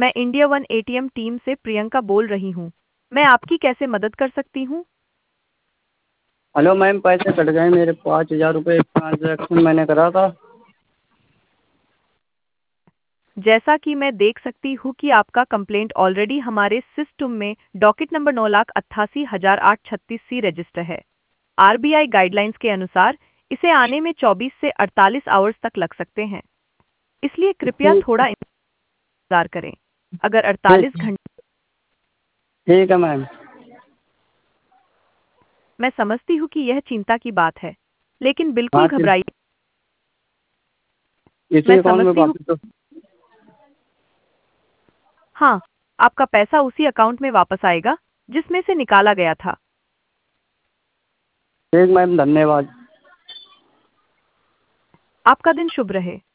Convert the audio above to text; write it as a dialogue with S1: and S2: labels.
S1: मैं India one ATM team से प्रियंका बोल रही हूँ। मैं आपकी कैसे मदद कर सकती हूँ?
S2: हेलो मैम, पैसे कट गए मेरे 5,000 रुपये ट्रांजैक्शन मैंने करा था।
S1: जैसा कि मैं देख सकती हूँ कि आपका कंप्लेंट ऑलरेडी हमारे सिस्टम में डॉकेट नंबर 9,88,836 सी रजिस्टर है। आरबीआई गाइडलाइंस के अनुसार इसे आने में 24 से 48 आवर्स तक लग सकते हैं। इसलिए कृपया
S2: ठीक
S1: थोड़ा इंतजार करें। अगर
S2: ठीक
S1: 48 घंटे
S2: ठीक है मैम।
S1: मैं समझती हूँ कि यह चिंता की बात है, लेकिन बिल्कुल
S2: हाँ ठीक,
S1: घबराइए।
S2: इसी
S1: मैं
S2: अकाउंट में
S1: समझती हूँ।
S2: वापस तो।
S1: हाँ, आपका पैसा उसी अकाउंट में वापस आएगा जिसमें से निकाला गया था।
S2: ठीक मैम, धन्यवाद।
S1: आपका दिन शुभ रहे।